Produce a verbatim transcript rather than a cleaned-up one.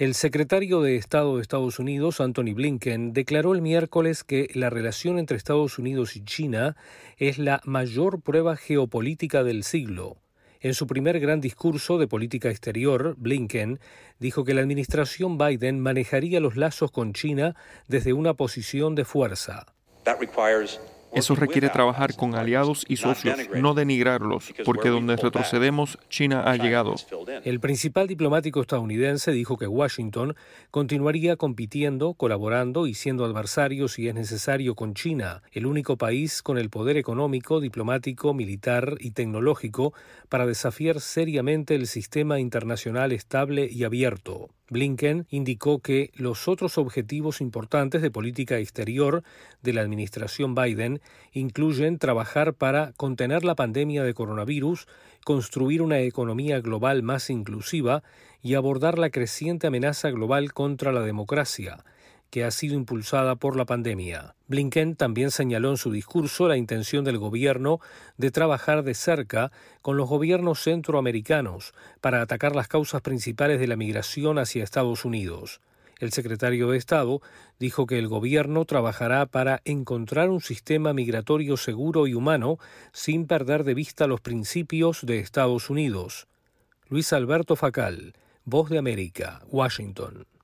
El secretario de Estado de Estados Unidos, Antony Blinken, declaró el miércoles que la relación entre Estados Unidos y China es la mayor prueba geopolítica del siglo. En su primer gran discurso de política exterior, Blinken dijo que la administración Biden manejaría los lazos con China desde una posición de fuerza. Eso requiere trabajar con aliados y socios, no denigrarlos, porque donde retrocedemos, China ha llegado. El principal diplomático estadounidense dijo que Washington continuaría compitiendo, colaborando y siendo adversario si es necesario con China, el único país con el poder económico, diplomático, militar y tecnológico para desafiar seriamente el sistema internacional estable y abierto. Blinken indicó que los otros objetivos importantes de política exterior de la administración Biden incluyen trabajar para contener la pandemia de coronavirus, construir una economía global más inclusiva y abordar la creciente amenaza global contra la democracia, que ha sido impulsada por la pandemia. Blinken también señaló en su discurso la intención del gobierno de trabajar de cerca con los gobiernos centroamericanos para atacar las causas principales de la migración hacia Estados Unidos. El secretario de Estado dijo que el gobierno trabajará para encontrar un sistema migratorio seguro y humano sin perder de vista los principios de Estados Unidos. Luis Alberto Facal, Voz de América, Washington.